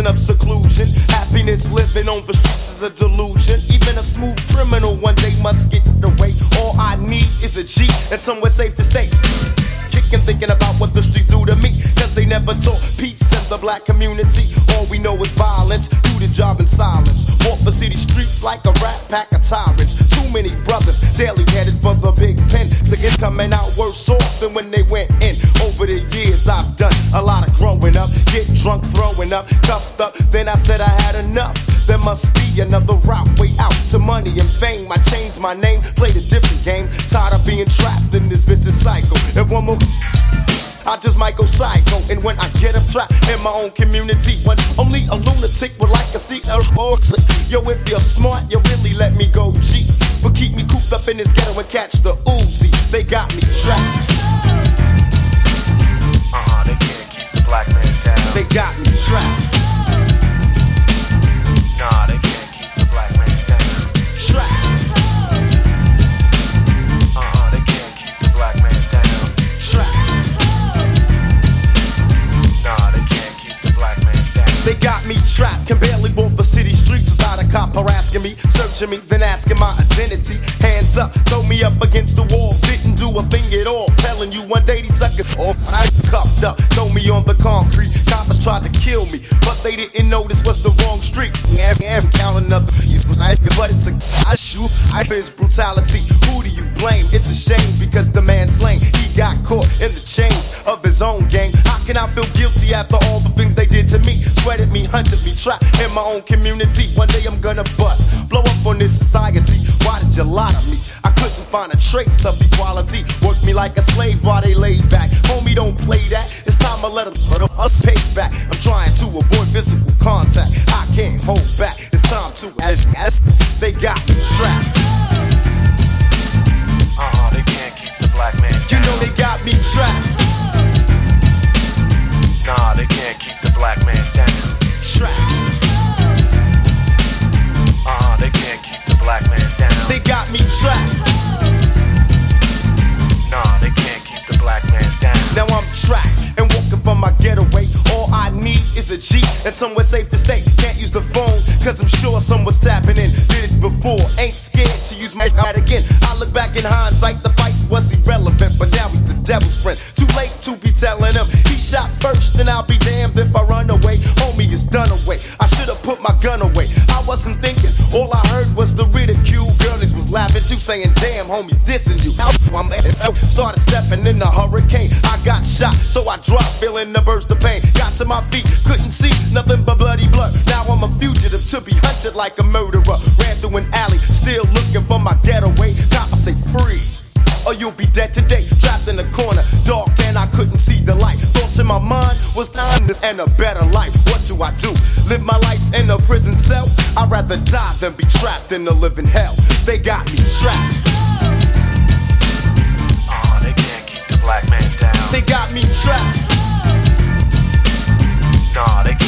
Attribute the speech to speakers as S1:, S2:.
S1: prison of seclusion. Happiness living on the streets is a delusion. Even a smooth criminal one day must get away. All I need is a G and somewhere safe to stay. Kicking, thinking about what the streets do to me, cause they never taught peace in the black community. All we know is violence, do the job in silence. Walk the city streets like a rat pack of tyrants. Too many brothers daily headed for the big pen. Sick is coming out worse off than when they went in. Over the years I've done a lot of growing up. Get drunk, throwing up, cuffed up. Then I said I had enough. There must be another route, way out to money and fame. I changed my name, played a different game. Tired of being trapped in this vicious cycle. If one more I just might go psycho. And when I get a trap in my own community, when only a lunatic would like to see a horse. Yo, if you're smart, you really let me go G. But keep me cooped up in this ghetto and catch the Uzi. They got me trapped.
S2: They can't keep the black man down.
S1: They got me trapped.
S2: Nah, they can't keep the black man down.
S1: Trapped.
S2: They can't keep the black man down.
S1: Trapped.
S2: Nah, they can't keep the black man down.
S1: They got me trapped, can barely walk the city streets without a cop harassing me, searching me, then asking my identity. Hands up, throw me up against the wall, didn't do a thing at all. Telling you one day these suckers off, I cuffed up, throw me on the concrete. Coppers tried to kill me, but they didn't know this was the wrong street. I'm counting up, but it's a I shoot. I fear brutality. Who do you blame? It's a shame because the man's lame. He got caught in the chains of his own gang. How can I feel guilty after all the things they did to me? Sweated me, hunted me, trapped in my own community. One day I'm gonna bust, blow up on this society. Why did you lie to me? I couldn't find a trace of equality. Worked me like a slave while they laid back. Homie, don't play that. It's time I let us pay back. I'm trying to avoid physical contact. I can't hold back. It's time to ask. They got me trapped.
S2: They can't keep the black man down.
S1: You know they got me trapped.
S2: Nah, they can't keep the black man down.
S1: Trapped.
S2: They can't keep the black man down.
S1: They got me trapped.
S2: Nah, they can't keep the black man down.
S1: Now I'm trapped and walking from my getaway. All I need is a G and somewhere safe to stay. Can't use the phone, cause I'm sure someone's tapping in. Did it before, ain't scared to use my hat again. I look back in hindsight, the fight was irrelevant, but now he's the devil's friend. Too late to be telling him he shot first, and I'll be damned if I run away. Homie is done away. I should've put my gun away. I wasn't thinking, all I heard was the ridicule. Girlies was laughing too, saying, damn, homie, dissing you. Started stepping in the hurricane. I got shot, so I dropped, feeling the burst of pain. Got to my feet, couldn't see nothing but bloody blood. Now I'm a fugitive to be hunted like a murderer. Ran through an alley, still looking for my getaway. Cop, I say freeze, or you'll be dead today. Trapped in the corner, dark and I couldn't see the light. Thoughts in my mind was dying and a better life. What do I do? Live my life in a prison cell? I'd rather die than be trapped in a living hell. They got me trapped.
S2: They can't keep the black man down.
S1: They got me trapped.
S2: Nah, they